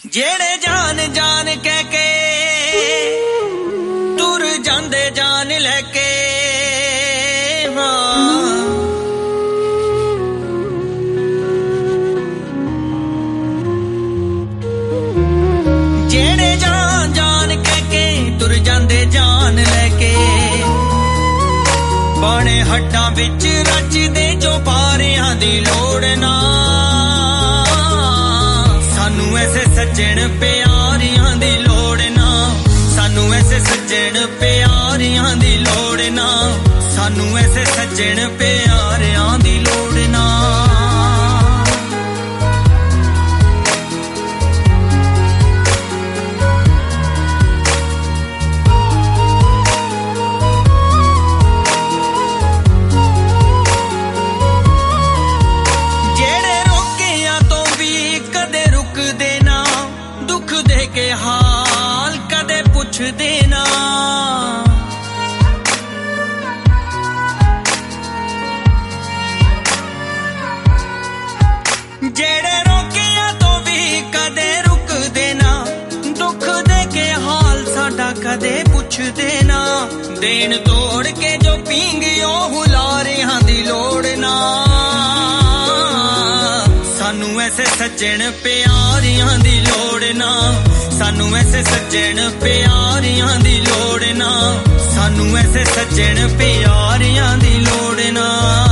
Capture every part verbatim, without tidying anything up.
ਜਿਹੜੇ ਜਾਨ ਜਾਨ ਕਹਿ ਕੇ ਤੁਰ ਜਾਂਦੇ ਜਾਨ ਲੈ ਕੇ ਹਾਂ ਜਿਹੜੇ ਜਾਨ ਜਾਨ ਕਹਿ ਕੇ ਤੁਰ ਜਾਂਦੇ ਜਾਨ ਲੈ ਕੇ ਬਾਣੇ ਹੱਡਾਂ ਵਿੱਚ ਰੱਜਦੇ ਜੋ ਪਾਰਿਆਂ ਦੀ ਲੋੜ ਨਾ ਸਾਨੂੰ ਐਸੇ ਸੱਜਣ ਪਿਆਰਿਆਂ ਦੀ ਲੋੜ ਨਾ ਸਾਨੂੰ ਐਸੇ ਸੱਜਣ ਪਿਆਰਿਆਂ ਦੀ ਲੋੜ ਨਾ ਸਾਨੂੰ ਐਸੇ ਸੱਜਣ ਪਿਆਰਿਆਂ ਦੀ ਲੋੜ ਨਾ ਹਾਲ ਕਦੇ ਪੁੱਛਦੇ ਨਾ ਜਿਹੜੇ ਰੋਕਿਆਂ ਤੋਂ ਵੀ ਕਦੇ ਰੁਕਦੇ ਨਾ ਦੁੱਖ ਦੇ ਕੇ ਹਾਲ ਸਾਡਾ ਕਦੇ ਪੁੱਛਦੇ ਨਾ ਦੇਣ ਤੋੜ ਕੇ ਜੋ ਪੀਂਗਿਓ ਹੁਲਾਰਿਆਂ ਦੀ ਲੋੜ ਨਾ ਸਾਨੂੰ ਐਸੇ ਸੱਜਣ ਪਿਆਰਿਆਂ ਦੀ ਲੋੜ ਨਾ ਸਾਨੂੰ ਐਸੇ ਸੱਜਣ ਪਿਆਰਿਆਂ ਦੀ ਲੋੜ ਨਾ ਸਾਨੂੰ ਐਸੇ ਸੱਜਣ ਪਿਆਰਿਆਂ ਦੀ ਲੋੜ ਨਾ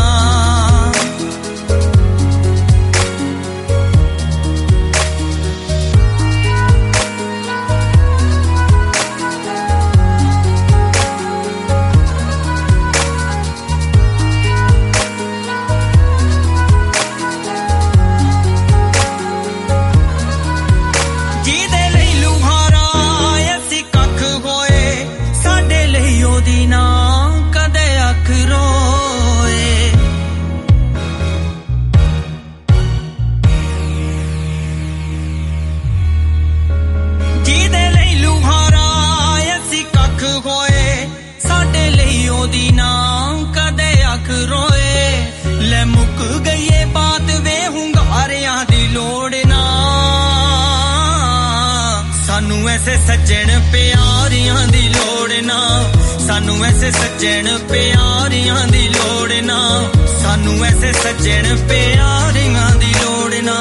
ਐਸੇ ਸੱਜਣ ਪਿਆਰਿਆਂ ਦੀ ਲੋੜ ਨਾ ਸਾਨੂੰ ਐਸੇ ਸੱਜਣ ਪਿਆਰਿਆਂ ਦੀ ਲੋੜ ਨਾ ਸਾਨੂੰ ਐਸੇ ਸੱਜਣ ਪਿਆਰਿਆਂ ਦੀ ਲੋੜ ਨਾ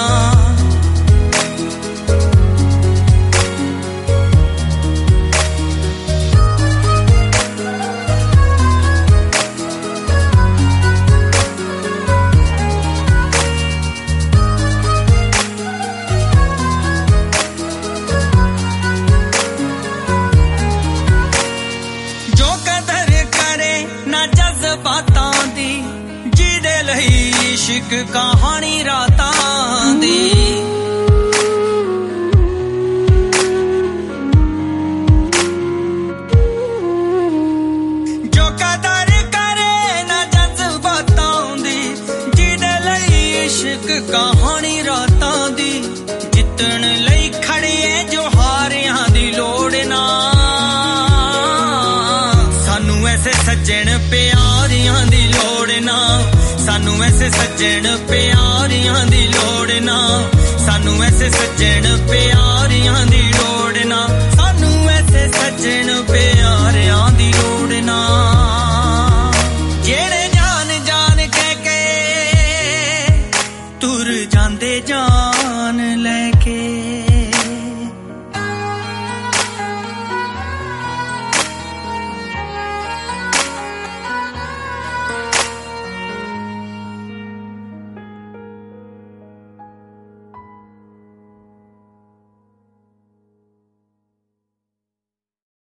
ਇਸ਼ਕ ਕਹਾਣੀ ਰਾਤਾਂ ਦੀ ਜੋ ਕਦਰ ਕਰੇ ਨਾ ਜਜ਼ਬਾਤਾਂ ਦੀ ਜਿਹਦੇ ਲਈ ਇਸ਼ਕ ਕਹਾਣੀ ਰਾਤਾਂ ਦੀ ਜਿੱਤਣ ਲਈ ਖੜੀਏ ਜੋ ਹਾਰਿਆਂ ਦੀ ਲੋੜ ਨਾ ਸਾਨੂੰ ਐਸੇ ਸੱਜਣ ਪਿਆਰਿਆਂ ਦੀ ਲੋੜ ਨਾ ਸਾਨੂੰ ਐਸੇ ਸੱਜਣ ਪਿਆਰਿਆਂ ਦੀ ਲੋੜ ਨਾ ਸਾਨੂੰ ਐਸੇ ਸੱਜਣ ਪਿਆਰਿਆਂ ਦੀ ਲੋੜ